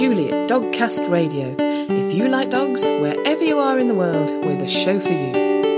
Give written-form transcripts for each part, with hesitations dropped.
Julie at Dogcast Radio. If you like dogs, wherever you are in the world, we're the show for you.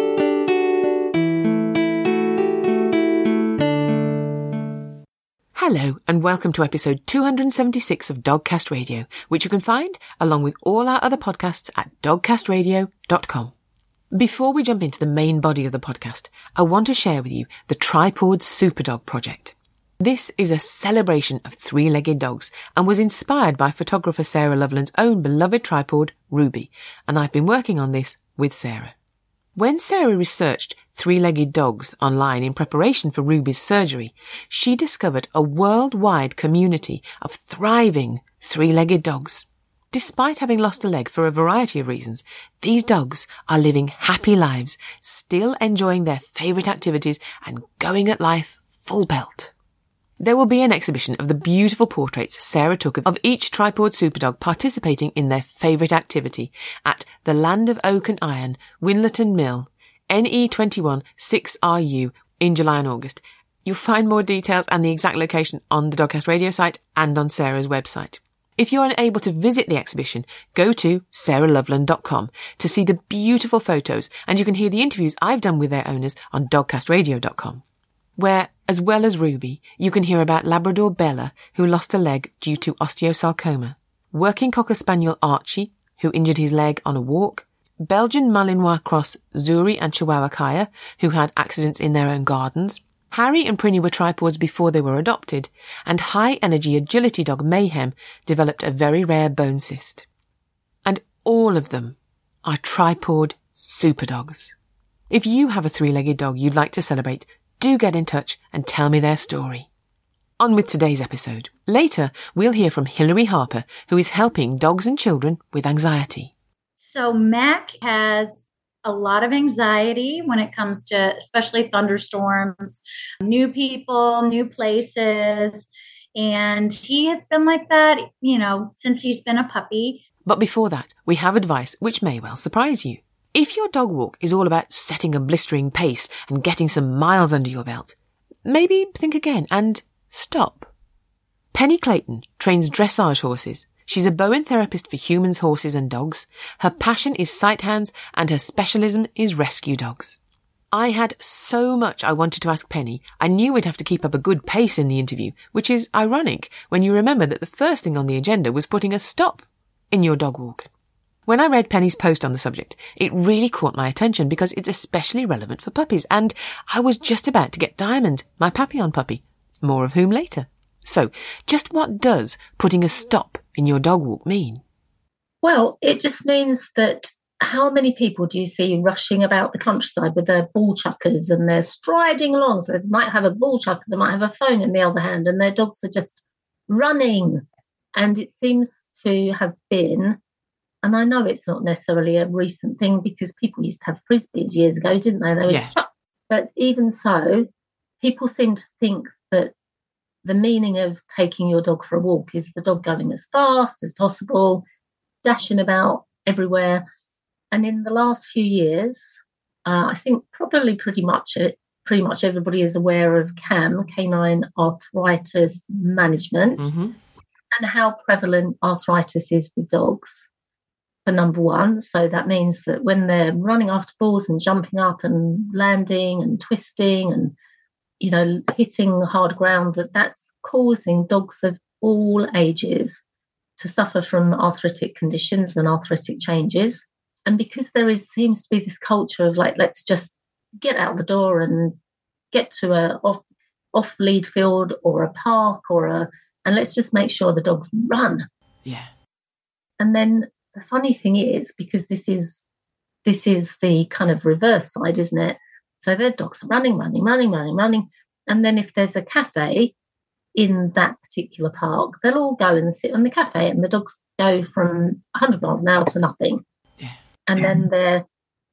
Hello and welcome to episode 276 of Dogcast Radio, which you can find along with all our other podcasts at dogcastradio.com. Before we jump into the main body of the podcast, I want to share with you the Tripod Superdog project. This is a celebration of three-legged dogs and was inspired by photographer Sarah Loveland's own beloved tripod, Ruby, and I've been working on this with Sarah. When Sarah researched three-legged dogs online in preparation for Ruby's surgery, she discovered a worldwide community of thriving three-legged dogs. Despite having lost a leg for a variety of reasons, these dogs are living happy lives, still enjoying their favourite activities and going at life full pelt. There will be an exhibition of the beautiful portraits Sarah took of each Tripod Superdog participating in their favourite activity at the Land of Oak and Iron, Winlerton Mill, NE21 6RU in July and August. You'll find more details and the exact location on the Dogcast Radio site and on Sarah's website. If you're unable to visit the exhibition, go to sarahloveland.com to see the beautiful photos, and you can hear the interviews I've done with their owners on dogcastradio.com, where, as well as Ruby, you can hear about Labrador Bella, who lost a leg due to osteosarcoma, working Cocker Spaniel Archie, who injured his leg on a walk, Belgian Malinois Cross Zuri and Chihuahua Kaya, who had accidents in their own gardens. Harry and Prinny were tripods before they were adopted, and high-energy agility dog Mayhem developed a very rare bone cyst. And all of them are Tripod Superdogs. If you have a three-legged dog you'd like to celebrate, do get in touch and tell me their story. On with today's episode. Later, we'll hear from Hilary Harper, who is helping dogs and children with anxiety. So Mac has a lot of anxiety when it comes to especially thunderstorms, new people, new places. And he has been like that, since he's been a puppy. But before that, we have advice which may well surprise you. If your dog walk is all about setting a blistering pace and getting some miles under your belt, maybe think again and stop. Penny Clayton trains dressage horses. She's a Bowen therapist for humans, horses and dogs. Her passion is sighthounds and her specialism is rescue dogs. I had so much I wanted to ask Penny, I knew we'd have to keep up a good pace in the interview, which is ironic when you remember that the first thing on the agenda was putting a stop in your dog walk. When I read Penny's post on the subject, it really caught my attention because it's especially relevant for puppies, and I was just about to get Diamond, my Papillon puppy, more of whom later. So, just what does putting a stop in your dog walk mean? Well, it just means that how many people do you see rushing about the countryside with their ball chuckers and they're striding along? So they might have a ball chucker, they might have a phone in the other hand, and their dogs are just running. And it seems to have been, and I know it's not necessarily a recent thing because people used to have frisbees years ago, didn't they? They were chucked. But even so, people seem to think that the meaning of taking your dog for a walk is the dog going as fast as possible, dashing about everywhere. And in the last few years, I think probably pretty much everybody is aware of CAM, Canine Arthritis Management, and how prevalent arthritis is with dogs, for number one. So that means that when they're running after balls and jumping up and landing and twisting and hitting hard ground, that's causing dogs of all ages to suffer from arthritic conditions and arthritic changes. And because seems to be this culture of let's just get out the door and get to a off-lead field or a park and let's just make sure the dogs run. Yeah. And then the funny thing is, because this is the kind of reverse side, isn't it? So their dogs are running. And then if there's a cafe in that particular park, they'll all go and sit on the cafe and the dogs go from 100 miles an hour to nothing. Yeah. And then they're,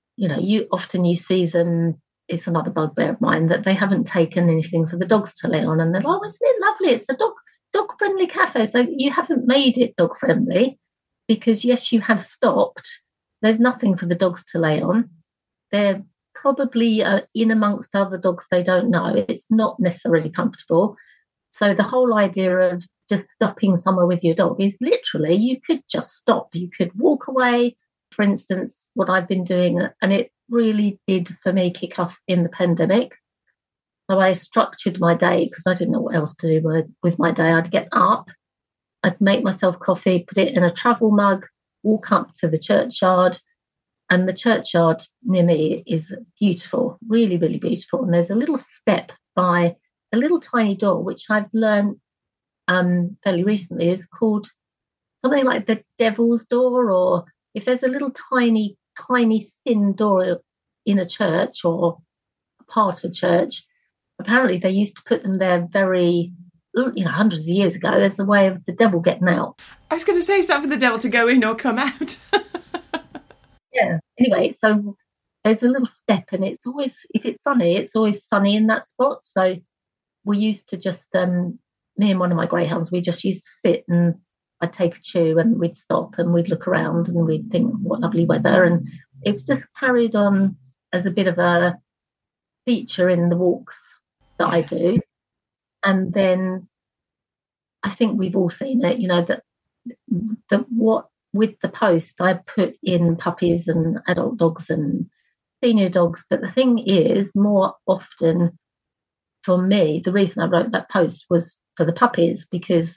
you see them, it's another bugbear of mine, that they haven't taken anything for the dogs to lay on. And they're like, oh, isn't it lovely? It's a dog-friendly cafe. So you haven't made it dog-friendly because, yes, you have stopped. There's nothing for the dogs to lay on. They're probably in amongst other dogs they don't know. It's not necessarily comfortable. So the whole idea of just stopping somewhere with your dog is literally, you could just stop. You could walk away, for instance, what I've been doing, and it really did for me kick off in the pandemic. So I structured my day because I didn't know what else to do with my day. I'd get up, I'd make myself coffee, put it in a travel mug, walk up to the churchyard. And the churchyard near me is beautiful, really, really beautiful. And there's a little step by a little tiny door, which I've learned fairly recently is called something like the Devil's Door, or if there's a little tiny, tiny thin door in a church or a part of a church, apparently they used to put them there very, hundreds of years ago as a way of the devil getting out. I was going to say, is that for the devil to go in or come out? Yeah. Anyway, so there's a little step, and it's always, if it's always sunny in that spot. So we used to just, me and one of my greyhounds, we just used to sit and I'd take a chew and we'd stop and we'd look around and we'd think, what lovely weather. And it's just carried on as a bit of a feature in the walks that I do. And then I think we've all seen it, that what with the post, I put in puppies and adult dogs and senior dogs. But the thing is, more often for me, the reason I wrote that post was for the puppies, because,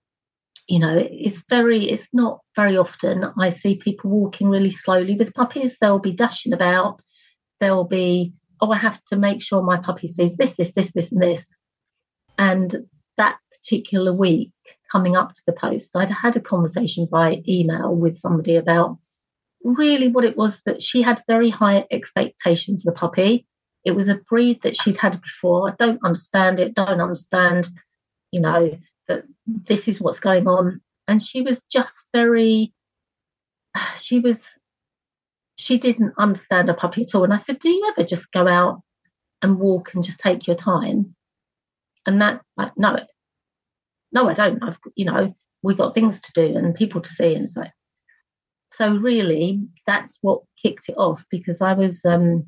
it's not very often I see people walking really slowly with puppies. They'll be dashing about. They'll be, I have to make sure my puppy sees this, and this. And that particular week, coming up to the post, I'd had a conversation by email with somebody about really what it was that she had very high expectations of the puppy. It was a breed that she'd had before. I don't understand, that this is what's going on. And she was just she didn't understand a puppy at all. And I said, do you ever just go out and walk and just take your time? And that, like, no, I don't. We've got things to do and people to see. And so really that's what kicked it off, because I was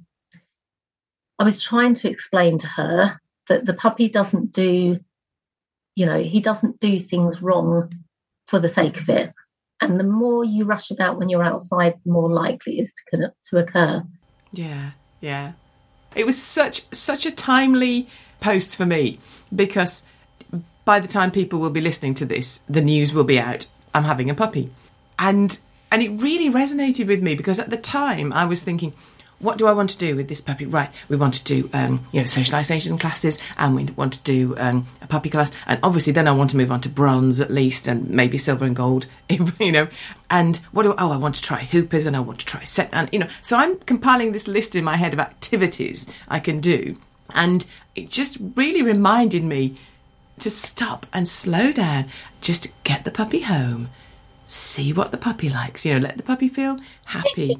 trying to explain to her that the puppy doesn't do, he doesn't do things wrong for the sake of it. And the more you rush about when you're outside, the more likely it is to occur. Yeah, yeah. It was such a timely post for me, because by the time people will be listening to this, the news will be out. I'm having a puppy. And it really resonated with me, because at the time I was thinking, what do I want to do with this puppy? Right, we want to do, socialisation classes, and we want to do a puppy class. And obviously then I want to move on to bronze at least, and maybe silver and gold, And I want to try hoopers, and I want to try set, and, So I'm compiling this list in my head of activities I can do. And it just really reminded me to stop and slow down, just get the puppy home, see what the puppy likes, let the puppy feel happy.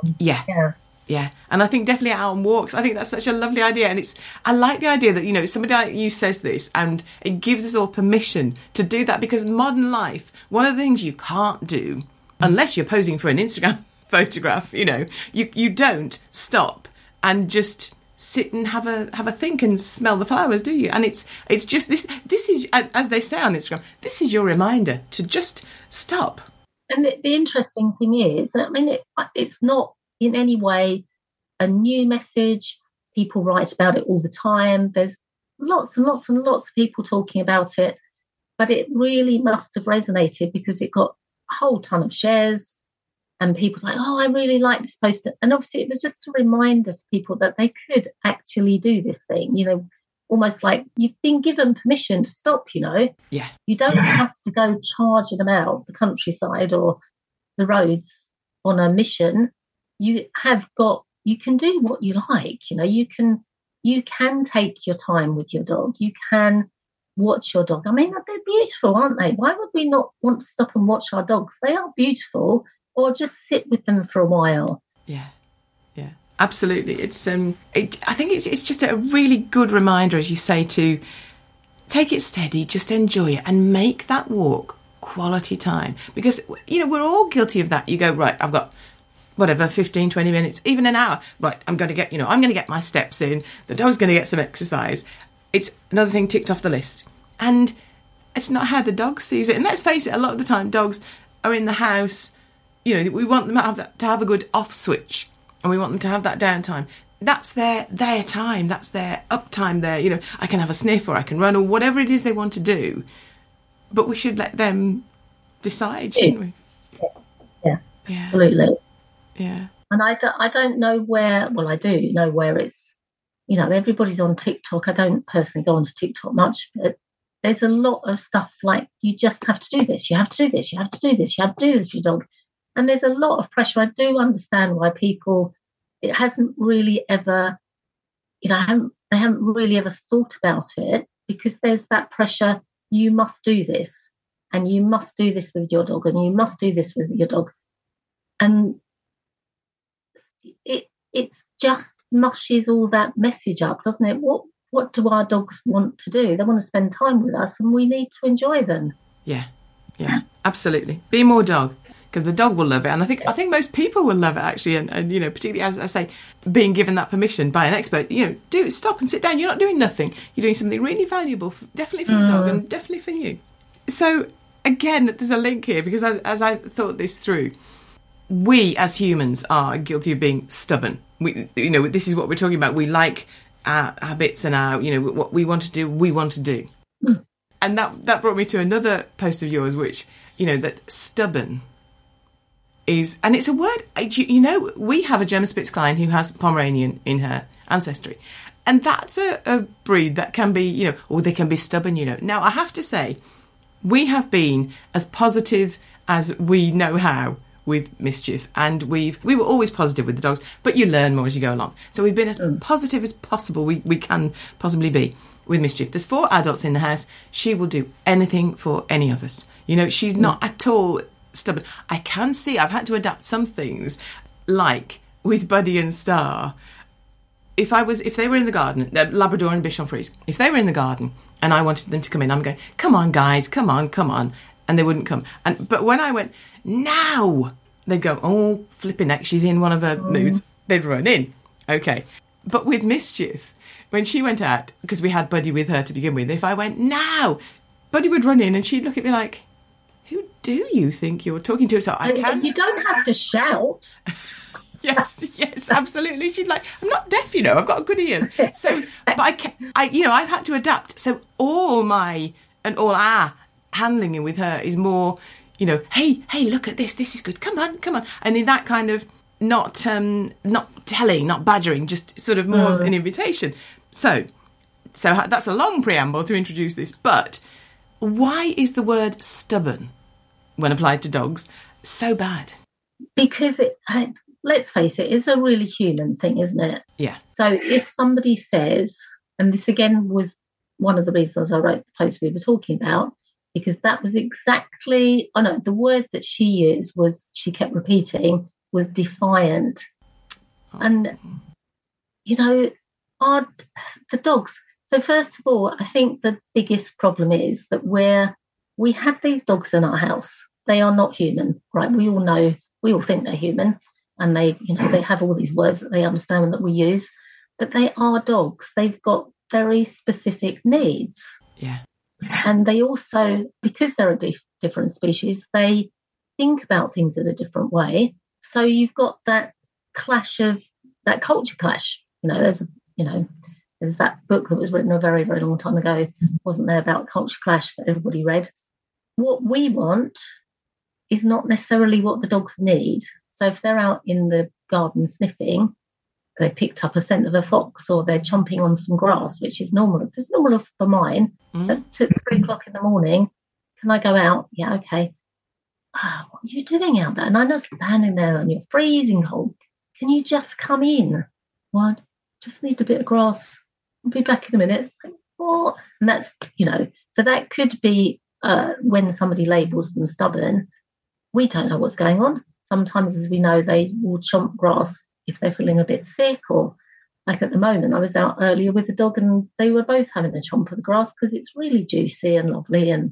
Yeah. And I think definitely out on walks, I think that's such a lovely idea. And I like the idea that, somebody like you says this, and it gives us all permission to do that, because modern life, one of the things you can't do, unless you're posing for an Instagram photograph, you don't stop and just sit and have a think and smell the flowers, do you? And it's just this is, as they say on Instagram, this is your reminder to just stop. And the interesting thing is, it's not in any way a new message. People write about it all the time. There's lots and lots and lots of people talking about it, but it really must have resonated, because it got a whole ton of shares. And people like, oh, I really like this poster. And obviously it was just a reminder for people that they could actually do this thing, almost like you've been given permission to stop, Yeah. You don't have to go charging them out the countryside or the roads on a mission. You can do what you like, you can take your time with your dog. You can watch your dog. They're beautiful, aren't they? Why would we not want to stop and watch our dogs? They are beautiful. Or just sit with them for a while. Yeah, absolutely. It's I think it's just a really good reminder, as you say, to take it steady, just enjoy it, and make that walk quality time. Because we're all guilty of that. You go, right, I've got 15, 20 minutes, even an hour. Right, I'm going to get my steps in. The dog's going to get some exercise. It's another thing ticked off the list. And it's not how the dog sees it. And let's face it, a lot of the time dogs are in the house, you know, we want them to have a good off switch, and we want them to have that downtime. That's their time, that's their up time there. You know, I can have a sniff, or I can run, or whatever it is they want to do. But we should let them decide, shouldn't we? Yes. Yeah. Absolutely. Yeah. And I don't know where, well, I do know where it's, you know, everybody's on TikTok. I don't personally go onto TikTok much, but there's a lot of stuff like, you just have to do this, you have to do this, you have to do this, you have to do this for your dog. And there's a lot of pressure. I do understand why people, it hasn't really ever, you know, they haven't really ever thought about it, because there's that pressure. You must do this, and you must do this with your dog, and you must do this with your dog. And it's just mushes all that message up, doesn't it? What do our dogs want to do? They want to spend time with us, and we need to enjoy them. Yeah, absolutely. Be more dog, because the dog will love it, and I think most people will love it actually. And you know, particularly as I say, being given that permission by an expert, you know, stop and sit down. You're not doing nothing. You're doing something really valuable, definitely for the dog, and definitely for you. So again, there's a link here, because as I thought this through, we as humans are guilty of being stubborn. We, you know, this is what we're talking about. We like our habits and our, you know, what we want to do, we want to do. And that brought me to another post of yours, which, you know, that stubborn is, and it's a word, you know, we have a German Spitzklein who has Pomeranian in her ancestry. And that's a breed that can be, you know, or they can be stubborn, you know. Now, I have to say, we have been as positive as we know how with Mischief, and we were always positive with the dogs, but you learn more as you go along. So we've been as positive as possible we can possibly be with Mischief. There's 4 adults in the house. She will do anything for any of us. You know, she's not at all stubborn. I can see I've had to adapt some things, like with Buddy and Star. If they were in the garden, Labrador and Bichon Frise, if they were in the garden and I wanted them to come in, I'm going, come on guys, come on, and they wouldn't come. But when I went, now, they'd go, oh, flipping heck, she's in one of her moods. They'd run in. Okay. But with Mischief, when she went out, because we had Buddy with her to begin with, if I went, now, Buddy would run in and she'd look at me like, who do you think you're talking to? So I can't. You don't have to shout. Yes, absolutely. She'd like, I'm not deaf, you know, I've got a good ear. So, but I've had to adapt. So all our handling with her is more, you know, hey, look at this is good, come on. And in that kind of not telling, not badgering, just sort of more an invitation. So that's a long preamble to introduce this, but why is the word stubborn, when applied to dogs, so bad? Because let's face it, it's a really human thing, isn't it? Yeah. So if somebody says, and this again was one of the reasons I wrote the post we were talking about, because that was exactly, the word that she used she kept repeating, was defiant. And, you know, the dogs. So first of all, I think the biggest problem is that we have these dogs in our house. They are not human, right? We all think they're human, and they have all these words that they understand and that we use, but they are dogs. They've got very specific needs. Yeah. And they also, because they're a different species, they think about things in a different way. So you've got that culture clash. You know, there's that book that was written a very, very long time ago, wasn't there, about culture clash that everybody read. What we want is not necessarily what the dogs need. So if they're out in the garden sniffing, they picked up a scent of a fox, or they're chomping on some grass, which is normal. It's normal for mine. At 3 o'clock in the morning, can I go out? Yeah, okay. What are you doing out there? And I'm not standing there and you're freezing cold. Can you just come in? Well, I just need a bit of grass. I'll be back in a minute. It's like, what? And that's, so that could be when somebody labels them stubborn. We don't know what's going on. Sometimes, as we know, they will chomp grass if they're feeling a bit sick, or like at the moment, I was out earlier with the dog and they were both having a chomp of the grass because it's really juicy and lovely. And,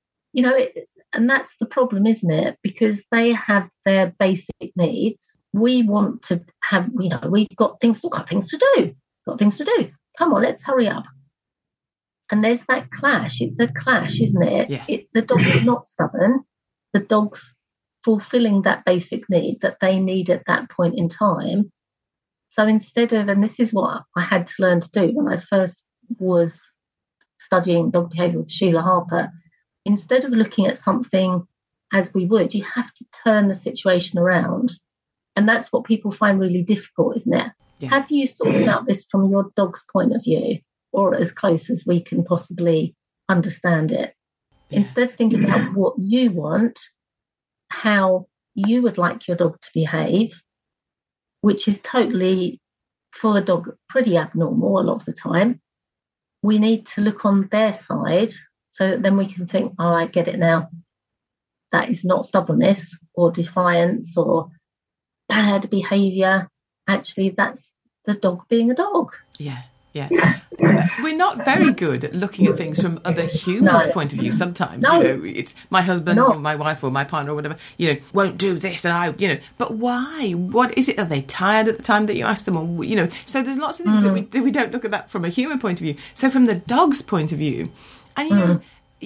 and that's the problem, isn't it? Because they have their basic needs. We want to have, we've got things to do. Come on, let's hurry up. And there's that clash. It's a clash, isn't it? Yeah. The dog is not stubborn. The dog's fulfilling that basic need that they need at that point in time. So instead of, and this is what I had to learn to do when I first was studying dog behaviour with Sheila Harper, instead of looking at something as we would, you have to turn the situation around. And that's what people find really difficult, isn't it? Yeah. Have you thought about this from your dog's point of view, or as close as we can possibly understand it? Yeah. Instead of thinking about what you want, how you would like your dog to behave, which is totally, for the dog, pretty abnormal a lot of the time, we need to look on their side so that then we can think, oh, I get it now. That is not stubbornness or defiance or bad behaviour. Actually, that's the dog being a dog. Yeah. We're not very good at looking at things from other humans' point of view sometimes. No. You know, it's my husband or my wife or my partner or whatever, you know, won't do this and I, you know, but why? What is it? Are they tired at the time that you ask them? Or, you know, so there's lots of things that we don't look at that from a human point of view. So from the dog's point of view, and you know,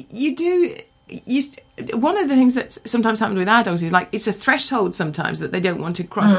one of the things that sometimes happens with our dogs is like it's a threshold sometimes that they don't want to cross.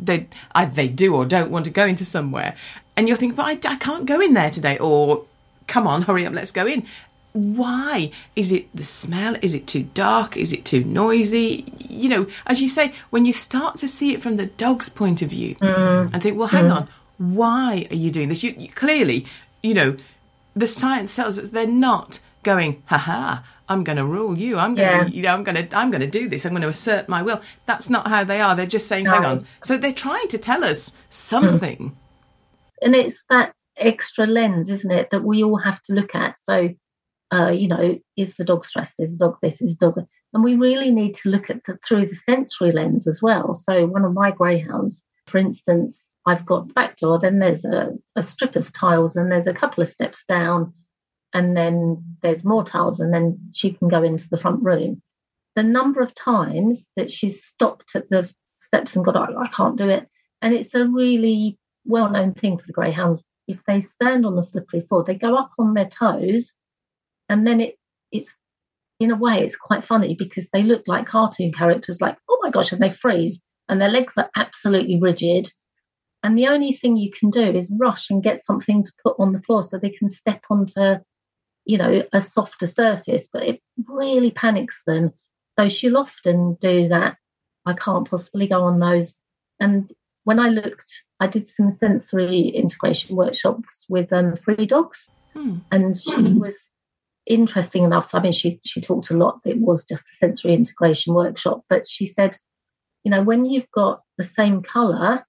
They do or don't want to go into somewhere, and you're thinking, but I can't go in there today, or come on, hurry up, let's go in. Why? Is it the smell? Is it too dark? Is it too noisy? You know, as you say, when you start to see it from the dog's point of view and think, well, hang on, why are you doing this? You clearly, you know, the science tells us they're not going, ha, I'm going to rule you. I'm going to do this. I'm going to assert my will. That's not how they are. They're just saying, hang on. So they're trying to tell us something. And it's that extra lens, isn't it, that we all have to look at. So, you know, is the dog stressed? Is the dog this? Is the dog... And we really need to look at through the sensory lens as well. So one of my greyhounds, for instance, I've got the back door, then there's a strip of tiles, and there's a couple of steps down, and then there's more tiles, and then she can go into the front room. The number of times that she's stopped at the steps and got, I can't do it. And it's a really well-known thing for the greyhounds. If they stand on the slippery floor, they go up on their toes, and then it's in a way, it's quite funny because they look like cartoon characters, like, oh my gosh, and they freeze, and their legs are absolutely rigid. And the only thing you can do is rush and get something to put on the floor so they can step onto, you know, a softer surface, but it really panics them. So she'll often do that. I can't possibly go on those. And when I did some sensory integration workshops with 3 dogs, and she was interesting enough. I mean, she talked a lot. It was just a sensory integration workshop, but she said, you know, when you've got the same colour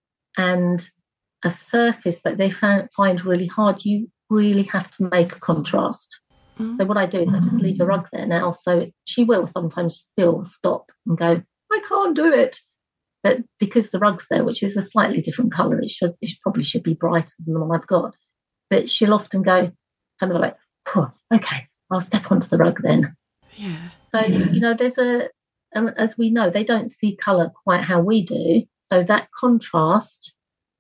and a surface that they find really hard, you really have to make a contrast. So what I do is I just leave a rug there now, so she will sometimes still stop and go, I can't do it. But because the rug's there, which is a slightly different colour, it probably should be brighter than the one I've got. But she'll often go kind of like, oh, okay, I'll step onto the rug then. Yeah. So, you know, there's as we know, they don't see colour quite how we do. So that contrast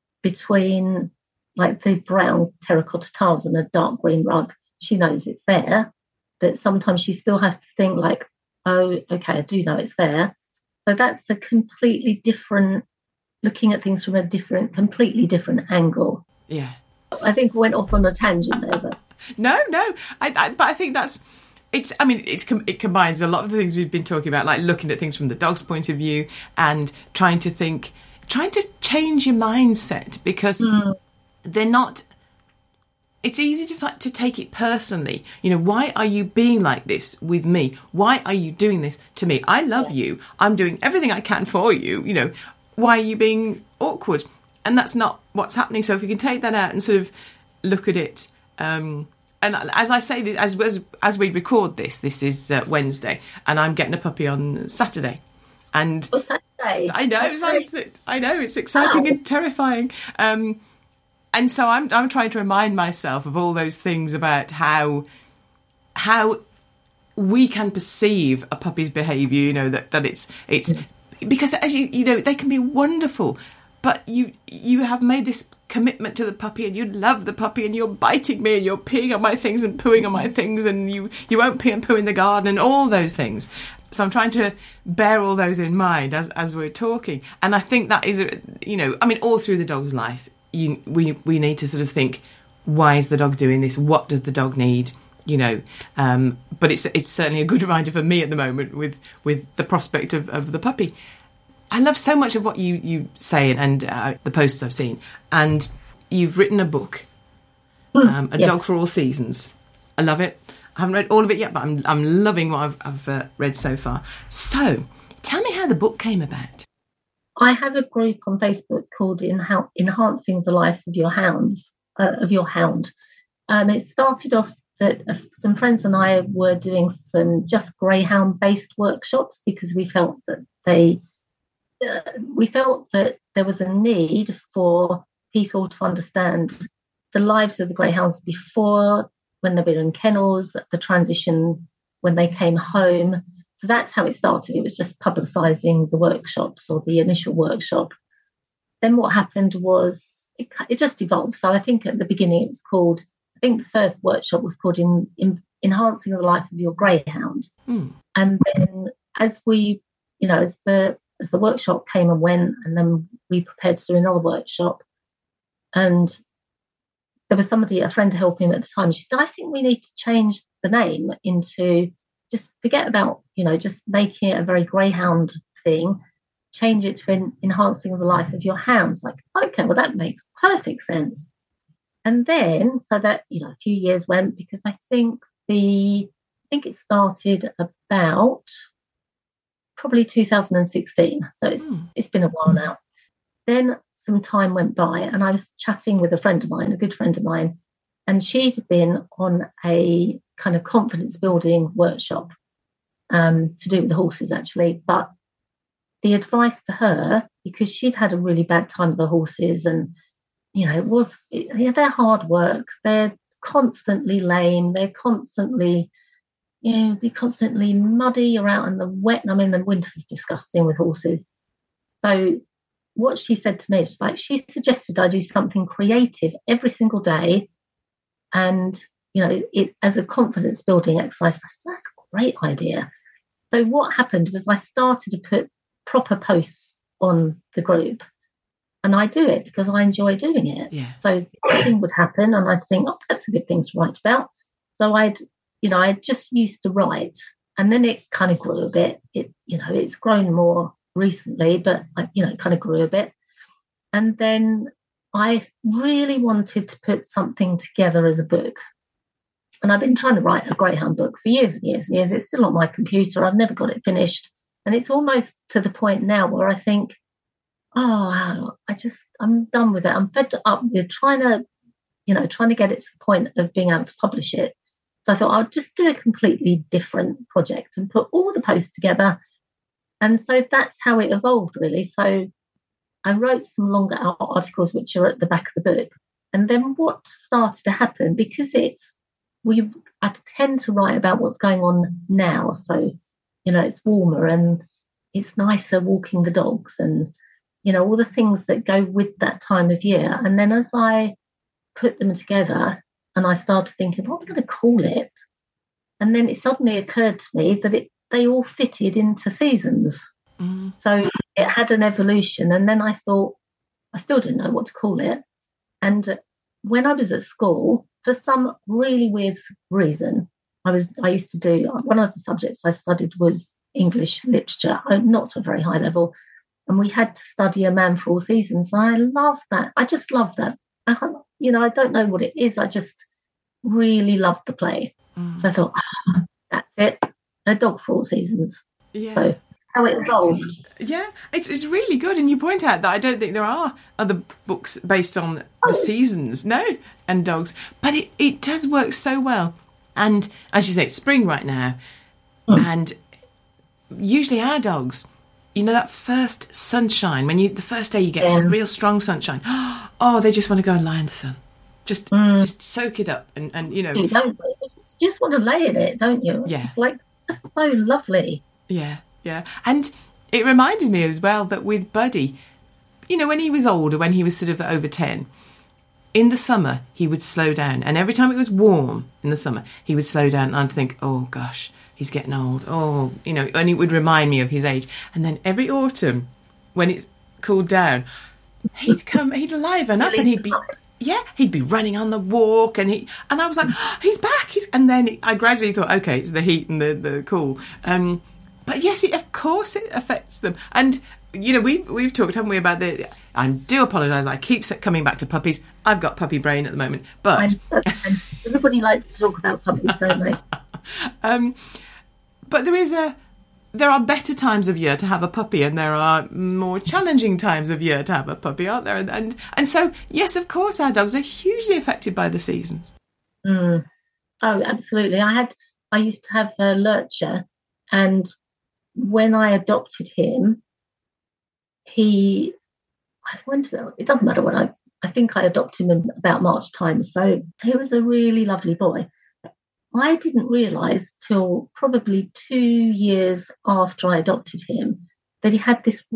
between like the brown terracotta tiles and a dark green rug, she knows it's there, but sometimes she still has to think like, oh, okay, I do know it's there. So that's a completely different, looking at things from a completely different angle. Yeah. I think we went off on a tangent there, but... No. But I think it combines a lot of the things we've been talking about, like looking at things from the dog's point of view and trying to change your mindset, because they're not... It's easy to take it personally. You know, why are you being like this with me? Why are you doing this to me? I love you. I'm doing everything I can for you. You know, why are you being awkward? And that's not what's happening. So if we can take that out and sort of look at it, and as I say, as we record this is Wednesday, and I'm getting a puppy on Saturday. And Saturday. I know it's exciting and terrifying. And so I'm trying to remind myself of all those things about how we can perceive a puppy's behaviour. You know, that it's because, as you know, they can be wonderful, but you have made this commitment to the puppy, and you love the puppy, and you're biting me and you're peeing on my things and pooing on my things, and you won't pee and poo in the garden, and all those things. So I'm trying to bear all those in mind as we're talking. And I think that is, all through the dog's life, we need to sort of think, why is the dog doing this? What does the dog need? But it's certainly a good reminder for me at the moment with the prospect of the puppy. I love so much of what you say and the posts I've seen. And you've written a book, A Dog for All Seasons. I love it. I haven't read all of it yet, but I'm loving what I've read so far. So tell me how the book came about. I have a group on Facebook called Enhancing the Life of Your Hound. It started off that some friends and I were doing some just greyhound-based workshops because we felt that there was a need for people to understand the lives of the greyhounds before, when they were in kennels, the transition when they came home. So that's how it started. It was just publicising the workshops or the initial workshop. Then what happened was it just evolved. So I think at the beginning the first workshop was called Enhancing the Life of Your Greyhound. And then as we, as the workshop came and went, and then we prepared to do another workshop, and there was a friend helping him at the time. She said, I think we need to change the name into, just forget about, just making it a very greyhound thing, change it to Enhancing the Life of Your Hounds. Like, okay, well, that makes perfect sense. And then, so that, a few years went, because I think it started about probably 2016. So it's been a while now. Then some time went by, and I was chatting with a good friend of mine, and she'd been on a kind of confidence building workshop to do with the horses, actually. But the advice to her, because she'd had a really bad time with the horses, and they're hard work. They're constantly lame. They're constantly muddy or out in the wet. I mean, the winter's disgusting with horses. So what she said to me is, like, she suggested I do something creative every single day, and it as a confidence building exercise. That's a great idea. So what happened was I started to put proper posts on the group. And I do it because I enjoy doing it. Yeah. So something would happen and I'd think, oh, that's a good thing to write about. So I just used to write, and then it kind of grew a bit. It's grown more recently, but it kind of grew a bit. And then I really wanted to put something together as a book. And I've been trying to write a greyhound book for years and years and years. It's still on my computer. I've never got it finished. And it's almost to the point now where I think, I'm done with it. I'm fed up with trying to get it to the point of being able to publish it. So I thought I'll just do a completely different project and put all the posts together. And so that's how it evolved, really. So I wrote some longer articles, which are at the back of the book. And then what started to happen, because I tend to write about what's going on now. So, it's warmer and it's nicer walking the dogs and, all the things that go with that time of year. And then as I put them together and I started thinking, what am I going to call it? And then it suddenly occurred to me that they all fitted into seasons. So it had an evolution. And then I thought, I still didn't know what to call it. And when I was at school, for some really weird reason, I used to do, one of the subjects I studied was English literature, not to a very high level. And we had to study A Man for All Seasons. And I love that. I just love that. I don't know what it is. I just really loved the play. So I thought, that's it. A Dog for All Seasons. Yeah. So how it evolved. Yeah, it's really good. And you point out that I don't think there are other books based on the seasons, and dogs. But it does work so well. And as you say, it's spring right now. And usually our dogs, that first sunshine, the first day you get some real strong sunshine, they just want to go and lie in the sun. Just soak it up and You don't, you just want to lay in it, don't you? Yeah. It's like just so lovely. Yeah. And it reminded me as well that with Buddy, when he was older, when he was sort of over 10, in the summer, he would slow down. And every time it was warm in the summer, he would slow down. And I'd think, oh, gosh, he's getting old. Oh, and it would remind me of his age. And then every autumn, when it's cooled down, he'd liven up and he'd be running on the walk. And I was like, oh, he's back. And then I gradually thought, okay, it's the heat and the cool. But yes, of course it affects them. And we've talked, haven't we, about I do apologise. I keep coming back to puppies. I've got puppy brain at the moment, but everybody likes to talk about puppies, don't they? But there are better times of year to have a puppy, and there are more challenging times of year to have a puppy, aren't there? And so, yes, of course, our dogs are hugely affected by the seasons. Oh, absolutely. I used to have a lurcher, and when I adopted him, it doesn't matter when I think I adopted him in about March time. So he was a really lovely boy. I didn't realise till probably 2 years after I adopted him that he had this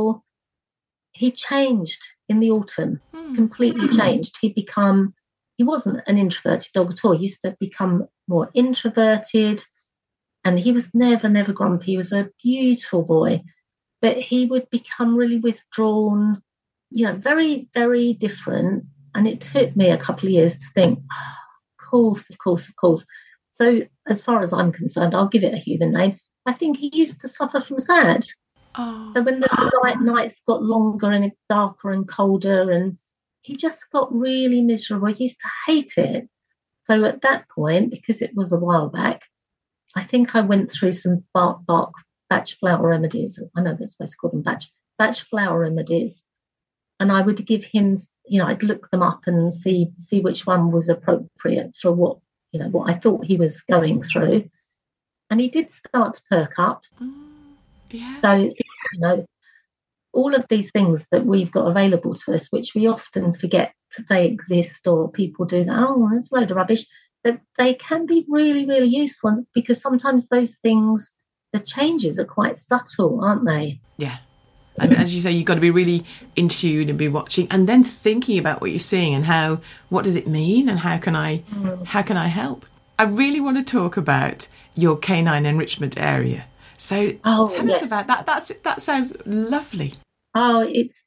he changed in the autumn, completely changed. He wasn't an introverted dog at all. He used to become more introverted, and he was never grumpy. He was a beautiful boy. But he would become really withdrawn, very, very different. And it took me a couple of years to think, of course. So as far as I'm concerned, I'll give it a human name. I think he used to suffer from SAD. Oh. So when the nights got longer and darker and colder, and he just got really miserable. He used to hate it. So at that point, because it was a while back, I think I went through some bark batch flower remedies. I know they're supposed to call them batch flower remedies. And I would give him, I'd look them up and see which one was appropriate for what I thought he was going through. And he did start to perk up. Yeah. So, all of these things that we've got available to us, which we often forget that they exist, or people do that, oh, that's a load of rubbish, but they can be really, really useful, because sometimes those things, the changes are quite subtle, aren't they? Yeah. And as you say, you've got to be really in tune and be watching, and then thinking about what you're seeing and what does it mean, and how can I help? I really want to talk about your canine enrichment area. So tell us about that. That sounds lovely. Oh, it's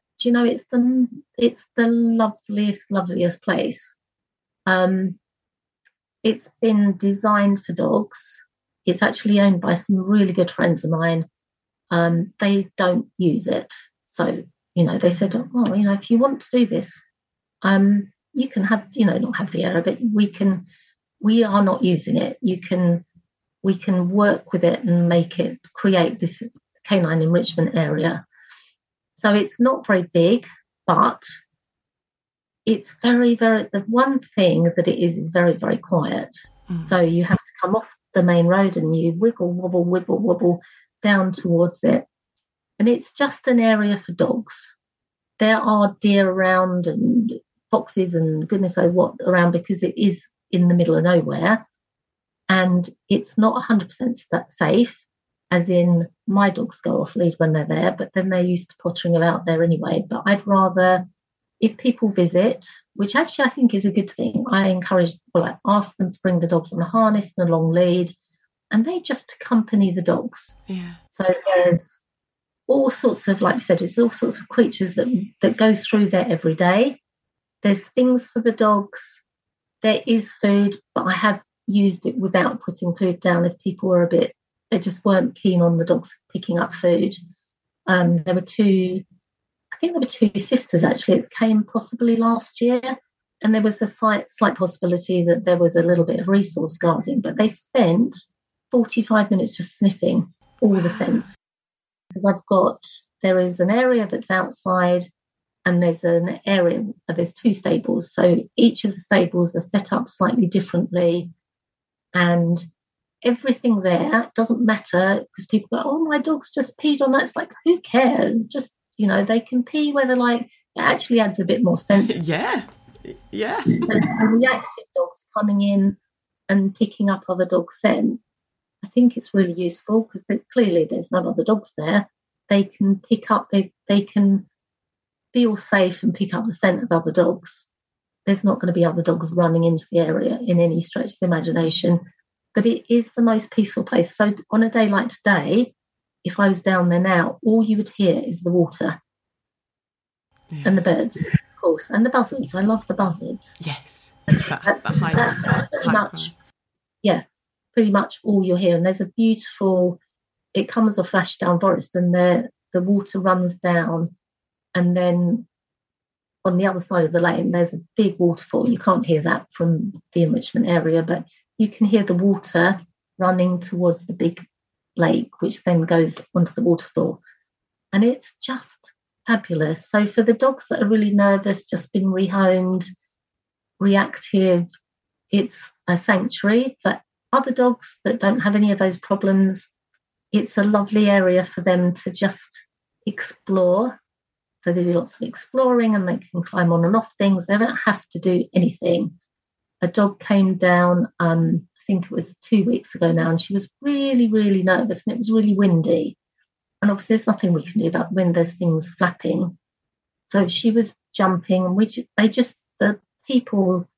the loveliest place. It's been designed for dogs. It's actually owned by some really good friends of mine. They don't use it. So, they said, if you want to do this, you can have, not have the area, but we are not using it. We can work with it and create this canine enrichment area. So it's not very big, but it's very, very, the one thing that it is very, very quiet. So you have to come off the main road and you wiggle, wobble down towards it. And it's just an area for dogs. There are deer around and foxes and goodness knows what around, because it is in the middle of nowhere. And it's not 100% safe, as in my dogs go off lead when they're there, but then they're used to pottering about there anyway. But I'd rather, if people visit, which actually I think is a good thing, I ask them to bring the dogs on a harness and a long lead, and they just accompany the dogs. Yeah. So there's all sorts of, like you said, it's all sorts of creatures that go through there every day. There's things for the dogs. There is food, but I have used it without putting food down if people were they just weren't keen on the dogs picking up food. There were two sisters actually that came possibly last year, and there was a slight possibility that there was a little bit of resource guarding, but they spent 45 minutes just sniffing all the scents. Because there is an area that's outside, and there's there's two stables. So each of the stables are set up slightly differently, and everything there doesn't matter, because people go, oh, my dog's just peed on that. It's like, who cares? Just, they can pee where they're like, it actually adds a bit more sense. Yeah. So the reactive dogs coming in and picking up other dogs' scent, I think it's really useful, because clearly there's no other dogs there. They can pick up, they can feel safe and pick up the scent of other dogs. there's not going to be other dogs running into the area in any stretch of the imagination. But it is the most peaceful place. So on a day like today, if I was down there now, all you would hear is the water and the birds, of course, and the buzzards. I love the buzzards. Yes, that's pretty much, pretty much all you'll hear. And there's a beautiful, it comes off Ashdown Forest, and the water runs down, and then on the other side of the lane, there's a big waterfall. You can't hear that from the enrichment area, but you can hear the water running towards the big lake, which then goes onto the waterfall. And it's just fabulous. So for the dogs that are really nervous, just been rehomed, reactive, it's a sanctuary. For other dogs that don't have any of those problems, it's a lovely area for them to just explore. So they do lots of exploring, and they can climb on and off things. They don't have to do anything. A dog came down, I think it was 2 weeks ago now, and she was really, really nervous, and it was really windy. And obviously there's nothing we can do about the wind. There's things flapping. So she was jumping, and her people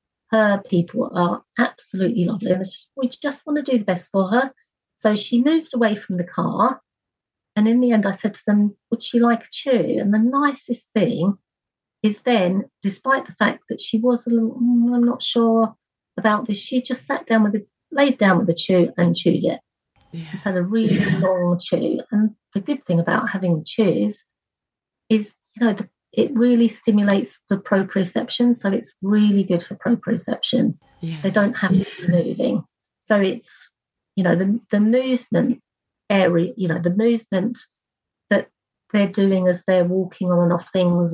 are absolutely lovely. And we just want to do the best for her. So she moved away from the car. And in the end, I said to them, would she like a chew? And the nicest thing is then, despite the fact that she was a little, I'm not sure about this, she just laid down with a chew and chewed it. Yeah. Just had a really long chew. And the good thing about having chews is, it really stimulates the proprioception. So it's really good for proprioception. Yeah. They don't have to be moving. So it's, the movement area, the movement that they're doing as they're walking on and off things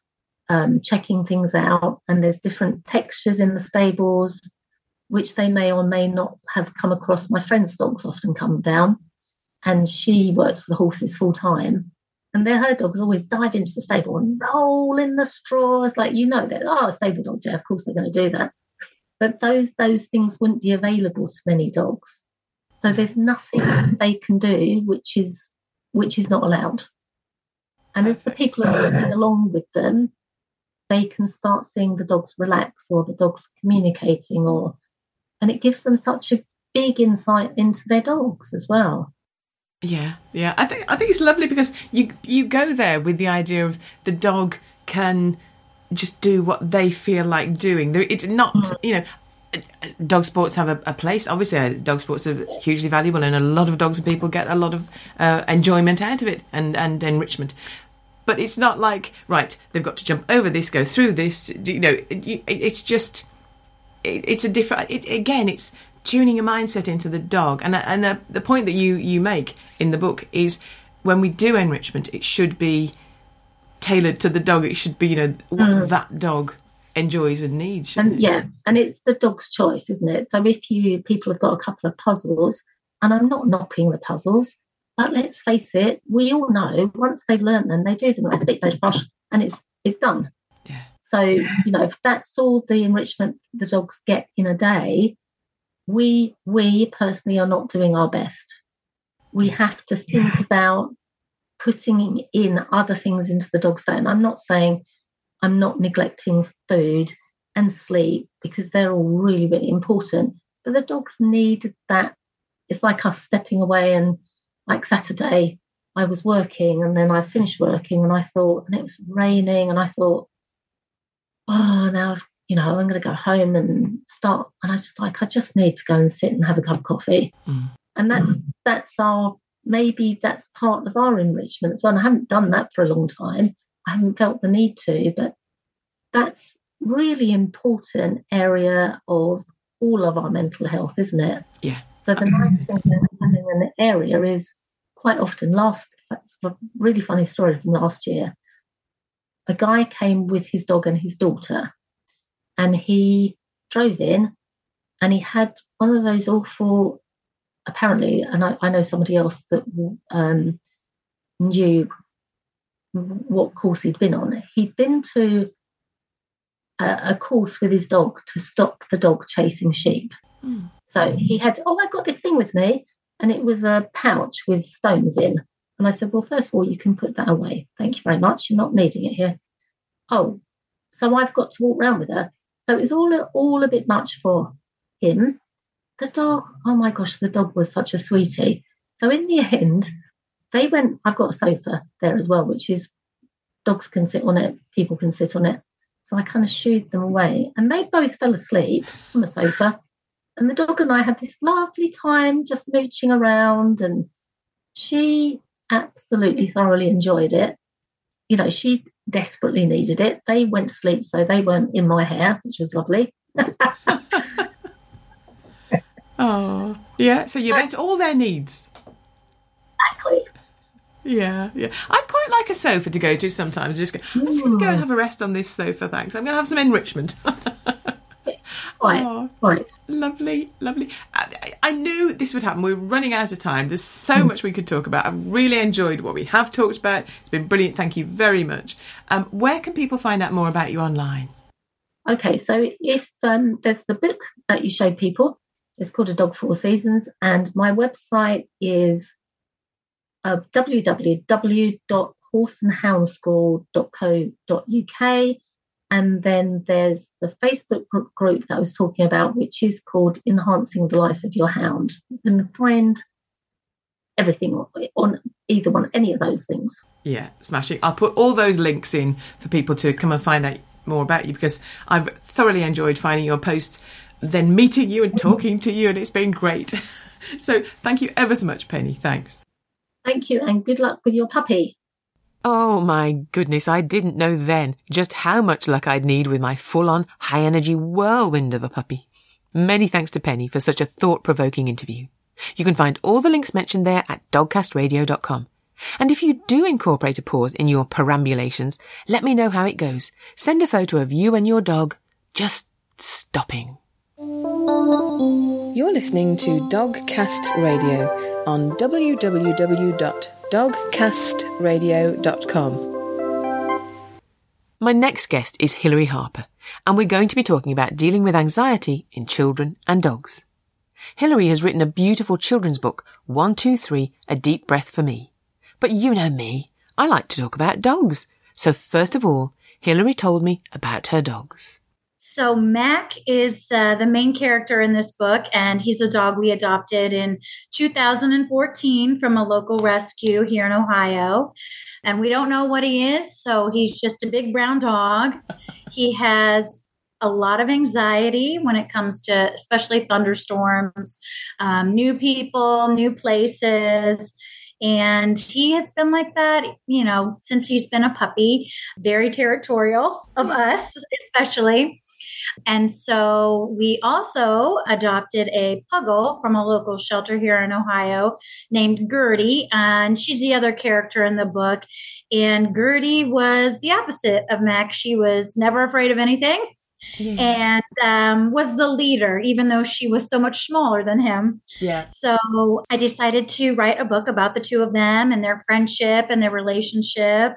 and checking things out. And there's different textures in the stables, which they may or may not have come across. My friend's dogs often come down, and she worked for the horses full time. And her dogs always dive into the stable and roll in the straws, like, they're, a stable dog, Jeff, of course they're going to do that. But those things wouldn't be available to many dogs. So there's nothing they can do which is not allowed. And as the people are working along with them, they can start seeing the dogs relax, or the dogs communicating, and it gives them such a big insight into their dogs as well. Yeah. I think it's lovely because you go there with the idea of the dog can just do what they feel like doing. It's not, dog sports have a place. Obviously, dog sports are hugely valuable, and a lot of dogs and people get a lot of enjoyment out of it and enrichment. But it's not like, right, they've got to jump over this, go through this. It's just, it's a different. It's tuning a mindset into the dog, and the point that you make in the book is when we do enrichment, it should be tailored to the dog. It should be what that dog enjoys and needs. And it's the dog's choice, isn't it? So if people have got a couple of puzzles, and I'm not knocking the puzzles, but let's face it, we all know once they've learned them, they do them like a big beige brush, and it's done. Yeah. So if that's all the enrichment the dogs get in a day, we personally are not doing our best. We have to think about putting in other things into the dog's day. And I'm not saying I'm not neglecting food and sleep, because they're all really, really important. But the dogs need that. It's like us stepping away, and like Saturday, I was working, and then I finished working, and it was raining, and I thought, now I'm going to go home and start. And I just need to go and sit and have a cup of coffee. And that's maybe that's part of our enrichment as well. And I haven't done that for a long time. I haven't felt the need to, but that's really important area of all of our mental health, isn't it? Yeah. So the nice thing about having an area is quite often that's a really funny story from last year. A guy came with his dog and his daughter, and he drove in, and he had one of those awful, apparently, and I know somebody else that knew what course he'd been on. He'd been to a course with his dog to stop the dog chasing sheep. So he had, I've got this thing with me, and it was a pouch with stones in. And I said, well, first of all, you can put that away. Thank you very much. You're not needing it here. Oh, so I've got to walk around with her. So it was all a bit much for him. The dog, oh my gosh, the dog was such a sweetie. So in the end, they went, I've got a sofa there as well, which is dogs can sit on it, people can sit on it. So I kind of shooed them away and they both fell asleep on the sofa. And the dog and I had this lovely time just mooching around, and she absolutely thoroughly enjoyed it. You know, she desperately needed it. They went to sleep, so they weren't in my hair, which was lovely. Oh, yeah. So you met all their needs. Exactly. Yeah. I'd quite like a sofa to go to sometimes. I'm just going to go and have a rest on this sofa, thanks. I'm going to have some enrichment. Right. Lovely. I knew this would happen. We're running out of time. There's so much we could talk about. I've really enjoyed what we have talked about. It's been brilliant. Thank you very much. Where can people find out more about you online? Okay, so if there's the book that you show people, it's called A Dog for All Seasons, and my website is www.horseandhoundschool.co.uk. And then there's the Facebook group that I was talking about, which is called Enhancing the Life of Your Hound. You can find everything on either one, any of those things. Yeah, smashing. I'll put all those links in for people to come and find out more about you, because I've thoroughly enjoyed finding your posts, then meeting you and talking to you, and it's been great. So thank you ever so much, Penny. Thanks. Thank you, and good luck with your puppy. Oh my goodness, I didn't know then just how much luck I'd need with my full-on, high-energy whirlwind of a puppy. Many thanks to Penny for such a thought-provoking interview. You can find all the links mentioned there at dogcastradio.com. And if you do incorporate a pause in your perambulations, let me know how it goes. Send a photo of you and your dog just stopping. You're listening to Dogcast Radio on www.dogcastradio.com. My next guest is Hilary Harper, and we're going to be talking about dealing with anxiety in children and dogs. Hilary has written a beautiful children's book, 1, 2, 3, A Deep Breath for Me. But you know me, I like to talk about dogs. So first of all, Hilary told me about her dogs. So Mac is the main character in this book, and he's a dog we adopted in 2014 from a local rescue here in Ohio. And we don't know what he is, so he's just a big brown dog. He has a lot of anxiety when it comes to especially thunderstorms, new people, new places. And he has been like that, you know, since he's been a puppy, very territorial of us, especially. And so we also adopted a puggle from a local shelter here in Ohio named Gertie, and she's the other character in the book. And Gertie was the opposite of Mac. She was never afraid of anything. Yeah. And was the leader, even though she was so much smaller than him. Yeah. So I decided to write a book about the two of them and their friendship and their relationship.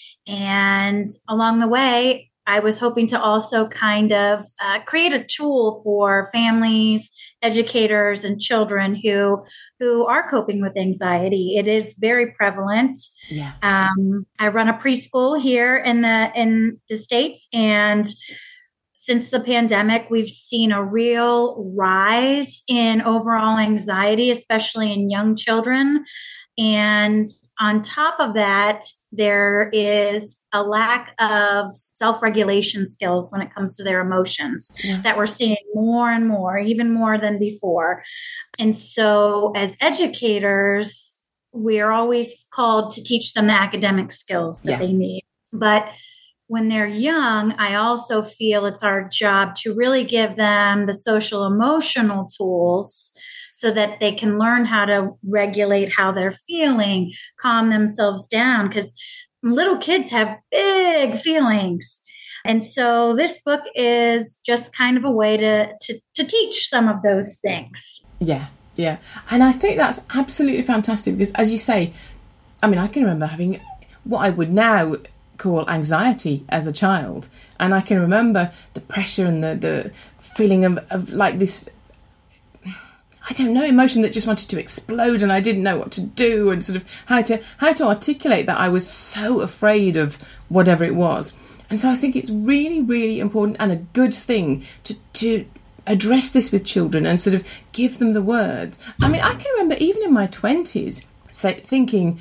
And along the way, I was hoping to also kind of create a tool for families, educators, and children who are coping with anxiety. It is very prevalent. Yeah. I run a preschool here in the States, and since the pandemic, we've seen a real rise in overall anxiety, especially in young children. And on top of that, there is a lack of self-regulation skills when it comes to their emotions that we're seeing more and more, even more than before. And so as educators, we are always called to teach them the academic skills that they need. But when they're young, I also feel it's our job to really give them the social emotional tools so that they can learn how to regulate how they're feeling, calm themselves down, because little kids have big feelings. And so this book is just kind of a way to teach some of those things. Yeah. And I think that's absolutely fantastic because, as you say, I mean, I can remember having what I would now call anxiety as a child, and I can remember the pressure and the feeling of like this, I don't know, emotion that just wanted to explode, and I didn't know what to do and sort of how to articulate that I was so afraid of whatever it was. And And so I think it's really, really important and a good thing to address this with children and sort of give them the words. I mean, I can remember even in my 20s thinking,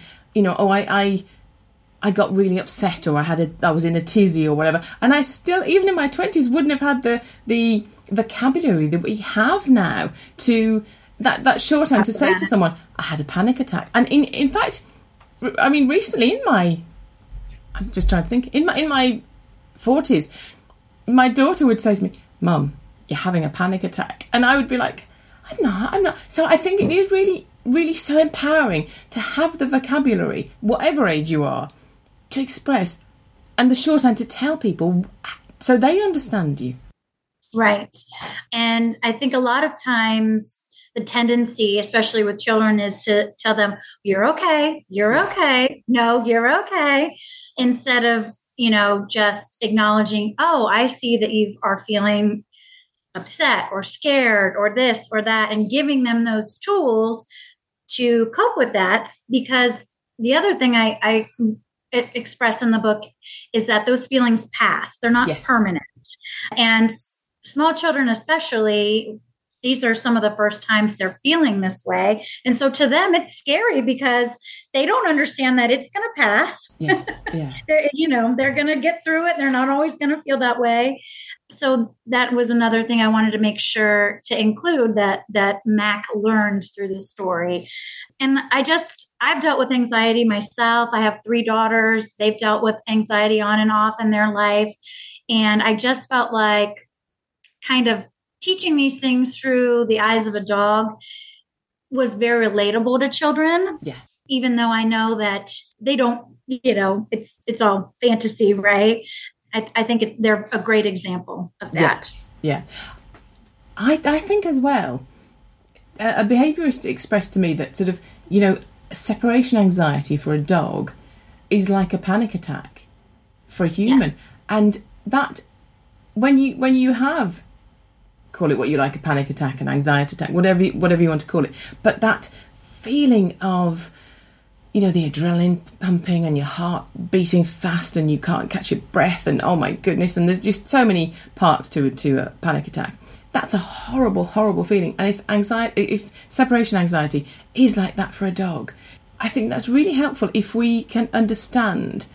I got really upset, or I was in a tizzy or whatever. And I still, even in my 20s, wouldn't have had the vocabulary that we have now to that shorthand to say to someone, I had a panic attack. And in fact, I mean, recently I'm just trying to think, in my 40s, my daughter would say to me, Mum, you're having a panic attack. And I would be like, I'm not. So I think it is really, really so empowering to have the vocabulary, whatever age you are, to express, and the shorthand to tell people so they understand you. Right. And I think a lot of times the tendency, especially with children, is to tell them, you're okay, no, you're okay, instead of, just acknowledging, oh, I see that you are feeling upset or scared or this or that, and giving them those tools to cope with that. Because the other thing I express in the book is that those feelings pass. They're not permanent. And small children especially, these are some of the first times they're feeling this way. And so to them, it's scary because they don't understand that it's going to pass. Yeah. They're going to get through it. They're not always going to feel that way. So that was another thing I wanted to make sure to include, that Mac learns through the story. And I've dealt with anxiety myself. I have 3 daughters. They've dealt with anxiety on and off in their life. And I just felt like kind of teaching these things through the eyes of a dog was very relatable to children. Yeah. Even though I know that they don't, it's all fantasy, right? I think they're a great example of that. Yeah. I think as well, a behaviourist expressed to me that sort of, separation anxiety for a dog is like a panic attack for a human. Yes. And that when you have, call it what you like, a panic attack, an anxiety attack, whatever you want to call it, but that feeling of, the adrenaline pumping and your heart beating fast and you can't catch your breath and oh my goodness, and there's just so many parts to a panic attack. That's a horrible, horrible feeling. And if separation anxiety is like that for a dog, I think that's really helpful if we can understand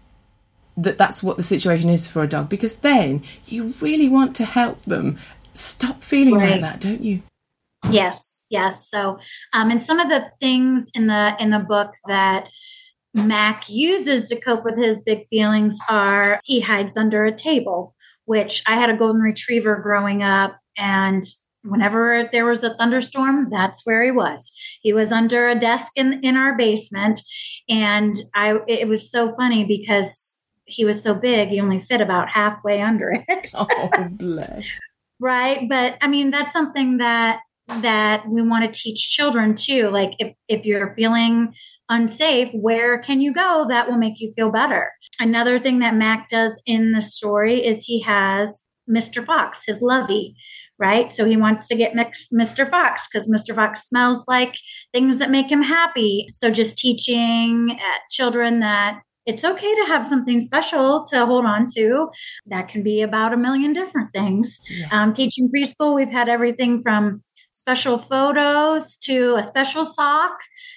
that that's what the situation is for a dog, because then you really want to help them stop feeling like that, don't you? Yes. So, and some of the things in the book that Mac uses to cope with his big feelings are he hides under a table, which I had a golden retriever growing up, and whenever there was a thunderstorm, that's where he was. He was under a desk in our basement, and it was so funny because he was so big, he only fit about halfway under it. Oh, bless. Right. But I mean, that's something that we want to teach children too. Like if you're feeling unsafe, where can you go that will make you feel better? Another thing that Mac does in the story is he has Mr. Fox, his lovey, right? So he wants to get Mr. Fox because Mr. Fox smells like things that make him happy. So just teaching children that it's okay to have something special to hold on to. That can be about a million different things. Yeah. Teaching preschool, we've had everything from special photos to a special sock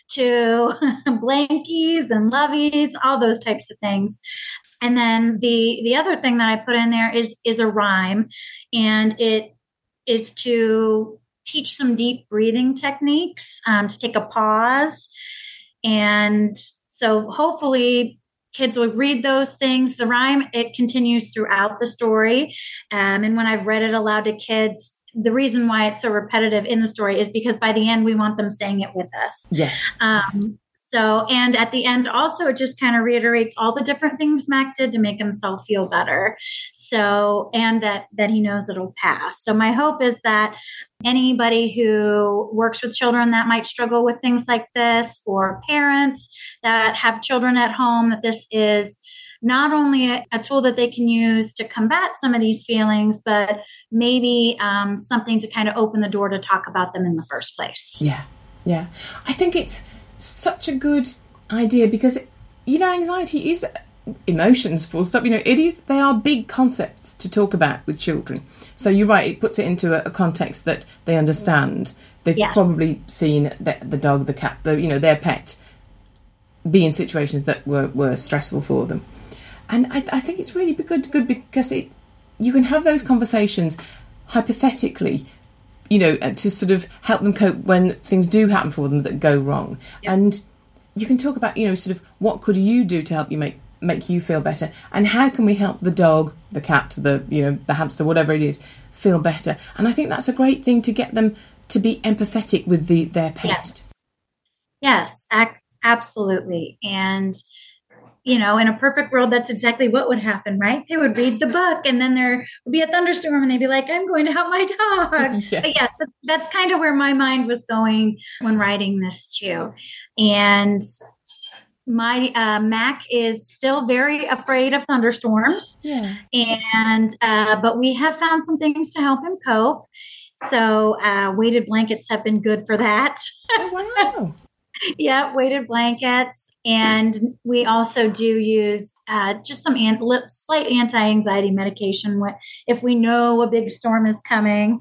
to blankies and loveys, all those types of things. And then the other thing that I put in there is a rhyme, and it is to teach some deep breathing techniques, to take a pause. And so hopefully kids will read those things. The rhyme, it continues throughout the story. And when I've read it aloud to kids, the reason why it's so repetitive in the story is because by the end, we want them saying it with us. Yes. And at the end, also, it just kind of reiterates all the different things Mac did to make himself feel better. So, and that he knows it'll pass. So my hope is that anybody who works with children that might struggle with things like this, or parents that have children at home, that this is not only a tool that they can use to combat some of these feelings, but maybe something to kind of open the door to talk about them in the first place. Yeah. I think it's such a good idea because, anxiety is emotions, full stop. They are big concepts to talk about with children. So you're right, it puts it into a context that they understand. They've probably seen the dog, the cat, their pet be in situations that were stressful for them. And I think it's really good because you can have those conversations hypothetically, to sort of help them cope when things do happen for them that go wrong. Yep. And you can talk about, sort of what could you do to help you make you feel better, and how can we help the dog, the cat, the hamster, whatever it is, feel better. And I think that's a great thing to get them to be empathetic with their pet. Yes, absolutely. And in a perfect world, that's exactly what would happen, right? They would read the book, and then there would be a thunderstorm, and they'd be like, I'm going to help my dog. Yes. But yes, that's kind of where my mind was going when writing this too. And my Mac is still very afraid of thunderstorms. Yeah. And but we have found some things to help him cope. So weighted blankets have been good for that. Oh, wow. Yeah, weighted blankets. And we also do use just some slight anti-anxiety medication if we know a big storm is coming.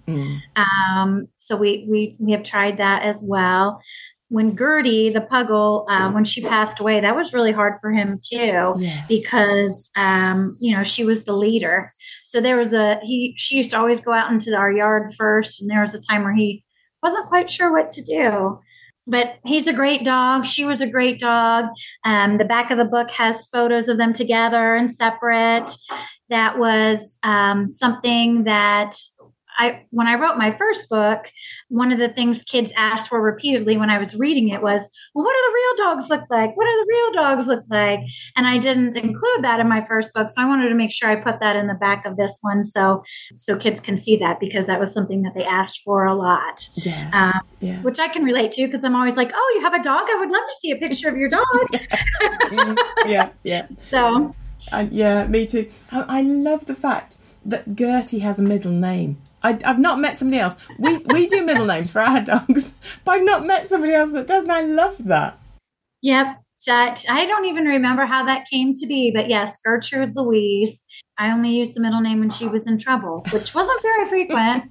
So we have tried that as well. When Gertie, the Puggle, when she passed away, that was really hard for him too, because, she was the leader. So there was she used to always go out into our yard first, and there was a time where he wasn't quite sure what to do. But he's a great dog. She was a great dog. The back of the book has photos of them together and separate. That was something that when I wrote my first book, one of the things kids asked for repeatedly when I was reading it was, well, what do the real dogs look like? What do the real dogs look like? And I didn't include that in my first book. So I wanted to make sure I put that in the back of this one. So kids can see that, because that was something that they asked for a lot, which I can relate to, because I'm always like, oh, you have a dog? I would love to see a picture of your dog. Yeah. So. Me too. I love the fact that Gertie has a middle name. I've not met somebody else. We do middle names for our dogs, but I've not met somebody else that does, and I love that. Yep. I don't even remember how that came to be, but yes, Gertrude Louise. I only used the middle name when she was in trouble, which wasn't very frequent.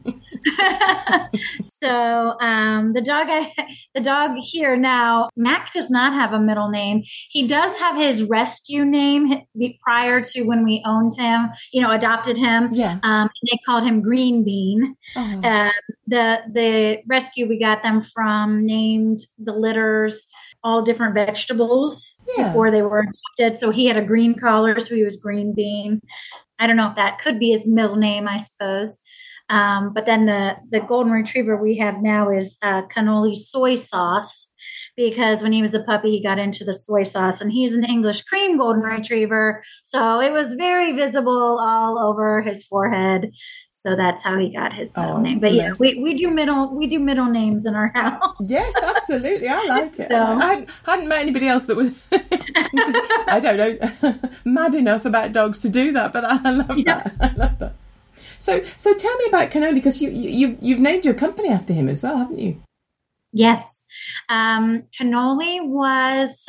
So the dog here now, Mac does not have a middle name. He does have his rescue name prior to when we owned him, adopted him. Yeah. They called him Green Bean. Uh-huh. The rescue we got them from named the litters all different vegetables before they were adopted. So he had a green collar, so he was Green Bean. I don't know if that could be his middle name, I suppose. But then the golden retriever we have now is Cannoli Soy Sauce, because when he was a puppy, he got into the soy sauce, and he's an English cream golden retriever. So it was very visible all over his forehead. So that's how he got his middle name. But yeah, we do middle names in our house. Yes, absolutely. I like it. So, I hadn't met anybody else that was, I don't know, mad enough about dogs to do that, but I love that. I love that. So tell me about Cannoli, because you've named your company after him as well, haven't you? Yes. Cannoli was,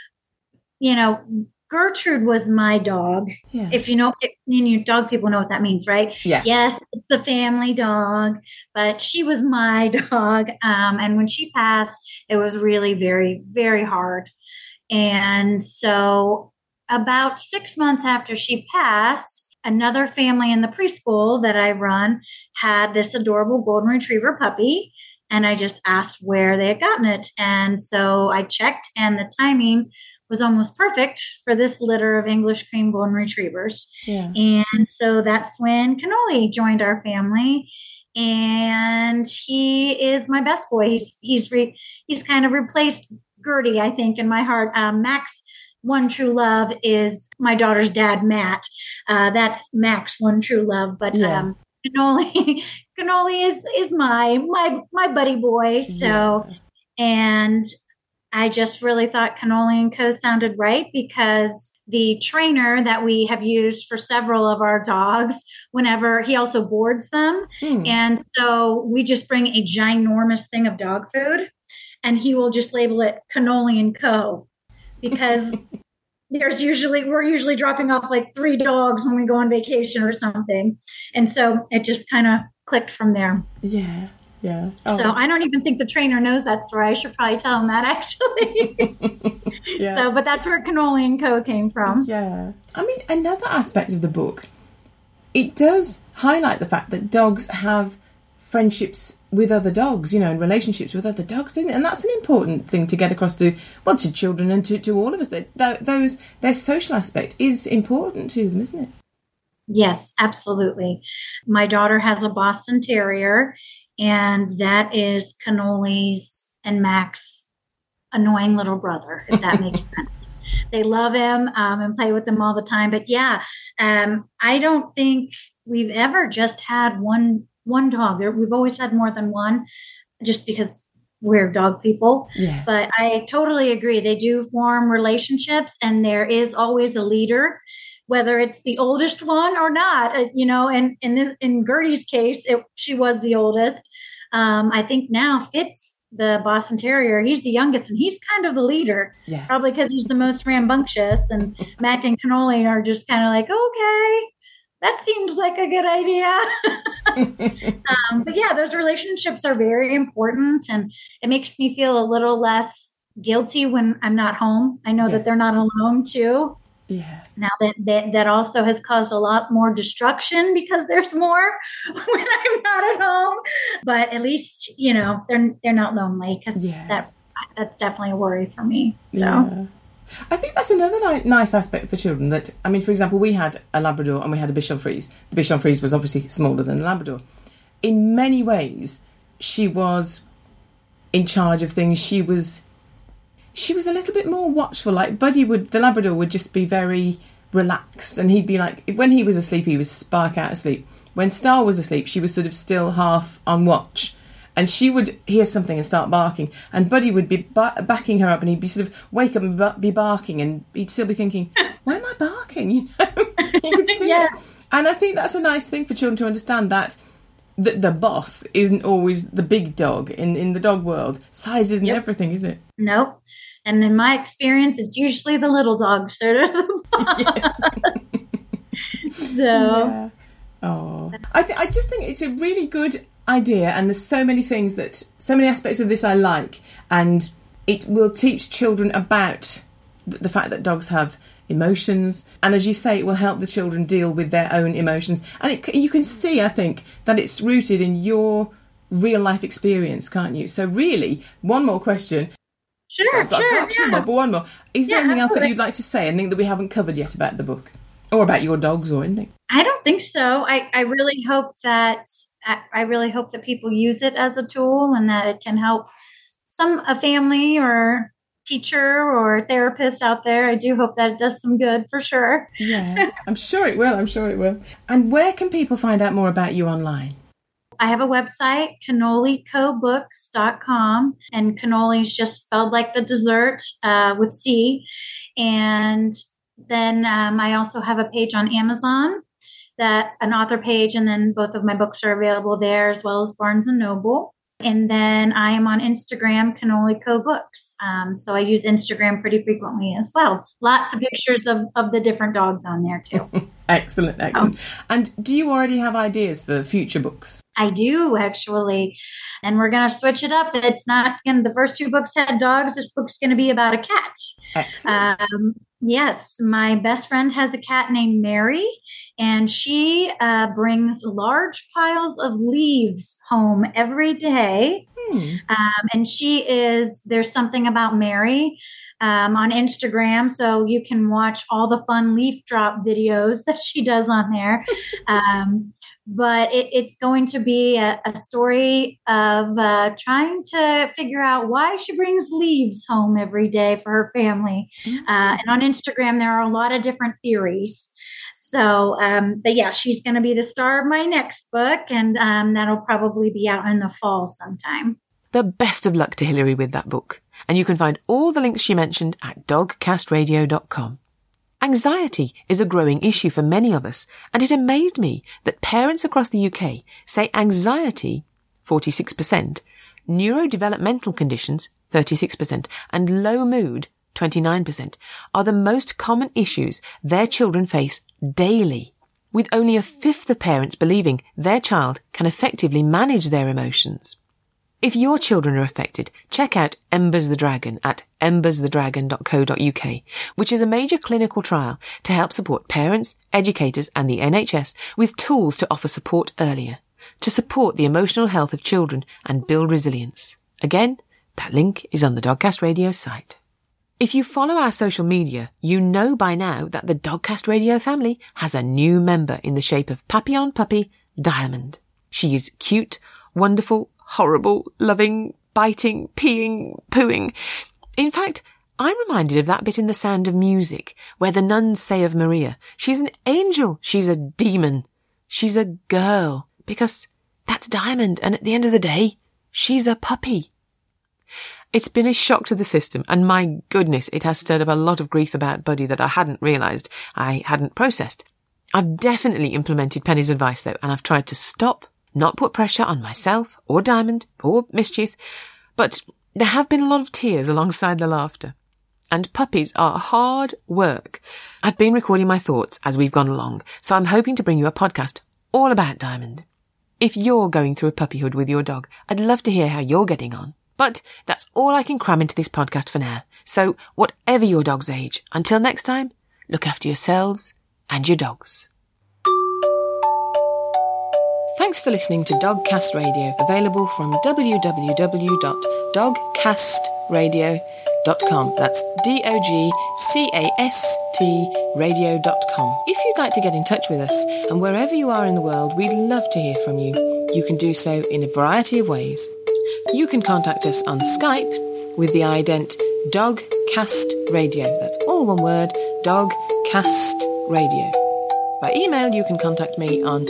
Gertrude was my dog. Yeah. If dog people know what that means, right? Yeah. Yes, it's a family dog, but she was my dog. And when she passed, it was really very, very hard. And so about 6 months after she passed, another family in the preschool that I run had this adorable golden retriever puppy. And I just asked where they had gotten it. And so I checked, and the timing was almost perfect for this litter of English cream golden retrievers. Yeah. And so that's when Cannoli joined our family. And he is my best boy. He's kind of replaced Gertie, I think, in my heart. Max, one true love, is my daughter's dad, Matt. That's Max, one true love. But Cannoli is my buddy boy. So, and I just really thought Cannoli and Co. sounded right, because the trainer that we have used for several of our dogs, whenever he also boards them. And so we just bring a ginormous thing of dog food, and he will just label it Cannoli and Co. because we're usually dropping off like 3 dogs when we go on vacation or something. And so it just kind of clicked from there. Yeah. Yeah. Oh. So I don't even think the trainer knows that story. I should probably tell him that, actually. Yeah. So, but that's where Cannoli & Co. came from. Yeah. I mean, another aspect of the book, it does highlight the fact that dogs have friendships with other dogs, you know, and relationships with other dogs, isn't it? And that's an important thing to get across to children and to all of us. Their social aspect is important to them, isn't it? Yes, absolutely. My daughter has a Boston Terrier, and that is Cannoli's and Mac's annoying little brother, if that makes sense. They love him and play with him all the time. But yeah, I don't think we've ever just had one dog. We've always had more than one, just because we're dog people. Yeah. But I totally agree. They do form relationships, and there is always a leader, whether it's the oldest one or not. You know, and in Gertie's case, she was the oldest. I think now Fitz, the Boston Terrier, he's the youngest, and he's kind of the leader. Yeah. Probably because he's the most rambunctious, and Mac and Cannoli are just kind of like, okay, that seems like a good idea. But yeah, those relationships are very important, and it makes me feel a little less guilty when I'm not home. I know that they're not alone too. Yeah. Now that also has caused a lot more destruction because there's more when I'm not at home. But at least, you know, they're not lonely, because that's definitely a worry for me. So. Yeah. I think that's another nice aspect for children. That, I mean, for example, we had a Labrador and we had a Bichon Frise. The Bichon Frise was obviously smaller than the Labrador. In many ways, she was in charge of things. She was a little bit more watchful. Like the Labrador would just be very relaxed, and he'd be like, when he was asleep, he was spark out asleep. When Star was asleep, she was sort of still half on watch. And she would hear something and start barking, and Buddy would be backing her up, and he'd be sort of wake up and be barking, and he'd still be thinking, why am I barking? You know, you could see it. And I think that's a nice thing for children to understand, that the boss isn't always the big dog in the dog world. Size isn't everything, is it? Nope. And in my experience, it's usually the little dogs that are the boss. Yes. So. Yeah. Oh, I just think it's a really good idea, and there's so many aspects of this I like, and it will teach children about the fact that dogs have emotions, and as you say, it will help the children deal with their own emotions, and you can see, I think, that it's rooted in your real life experience, can't you? So really, one more question. Sure, I've got two more, but one more. Is there anything else that you'd like to say, anything that we haven't covered yet about the book, or about your dogs, or anything? I don't think so. I really hope that people use it as a tool, and that it can help a family or teacher or therapist out there. I do hope that it does some good, for sure. Yeah, I'm sure it will. And where can people find out more about you online? I have a website, CannoliCoBooks.com, and cannoli is just spelled like the dessert with C. And then I also have a page on Amazon, an author page, and then both of my books are available there, as well as Barnes & Noble. And then I am on Instagram, Cannoli Co Books. So I use Instagram pretty frequently as well. Lots of pictures of the different dogs on there too. Excellent. And do you already have ideas for future books? I do, actually. And we're going to switch it up. It's not going to, the first 2 books had dogs. This book's going to be about a cat. Excellent. Yes, my best friend has a cat named Mary, and she brings large piles of leaves home every day. And there's something about Mary on Instagram, so you can watch all the fun leaf drop videos that she does on there. But it's going to be a story of trying to figure out why she brings leaves home every day for her family. And on Instagram, there are a lot of different theories. So, but yeah, she's going to be the star of my next book, and that'll probably be out in the fall sometime. The best of luck to Hilary with that book. And you can find all the links she mentioned at dogcastradio.com. Anxiety is a growing issue for many of us, and it amazed me that parents across the UK say anxiety, 46%, neurodevelopmental conditions, 36%, and low mood, 29%, are the most common issues their children face daily, with only a fifth of parents believing their child can effectively manage their emotions. If your children are affected, check out Embers the Dragon at embersthedragon.co.uk, which is a major clinical trial to help support parents, educators and the NHS with tools to offer support earlier, to support the emotional health of children and build resilience. Again, that link is on the Dogcast Radio site. If you follow our social media, you know by now that the Dogcast Radio family has a new member in the shape of Papillon Puppy Diamond. She is cute, wonderful, horrible, loving, biting, peeing, pooing. In fact, I'm reminded of that bit in The Sound of Music, where the nuns say of Maria, she's an angel, she's a demon, she's a girl, because that's Diamond, and at the end of the day, she's a puppy. It's been a shock to the system, and my goodness, it has stirred up a lot of grief about Buddy that I hadn't realised, I hadn't processed. I've definitely implemented Penny's advice though, and I've tried to stop, not put pressure on myself, or Diamond, or Mischief, but there have been a lot of tears alongside the laughter. And puppies are hard work. I've been recording my thoughts as we've gone along, so I'm hoping to bring you a podcast all about Diamond. If you're going through a puppyhood with your dog, I'd love to hear how you're getting on. But that's all I can cram into this podcast for now. So whatever your dog's age, until next time, look after yourselves and your dogs. Thanks for listening to Dogcast Radio, available from www.dogcastradio.com. That's DOGCAST radio.com. If you'd like to get in touch with us, and wherever you are in the world, we'd love to hear from you. You can do so in a variety of ways. You can contact us on Skype with the ident Dogcast Radio. That's all one word, Dogcast Radio. By email, you can contact me on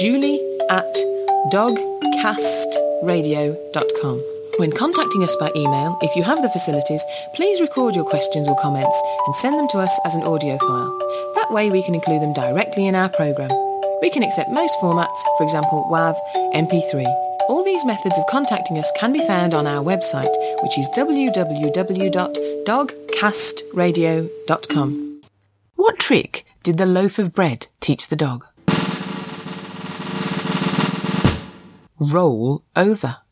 julie@dogcastradio.com. When contacting us by email, if you have the facilities, please record your questions or comments and send them to us as an audio file. That way we can include them directly in our programme. We can accept most formats, for example WAV, MP3. All these methods of contacting us can be found on our website, which is www.dogcastradio.com. What trick did the loaf of bread teach the dog? Roll over.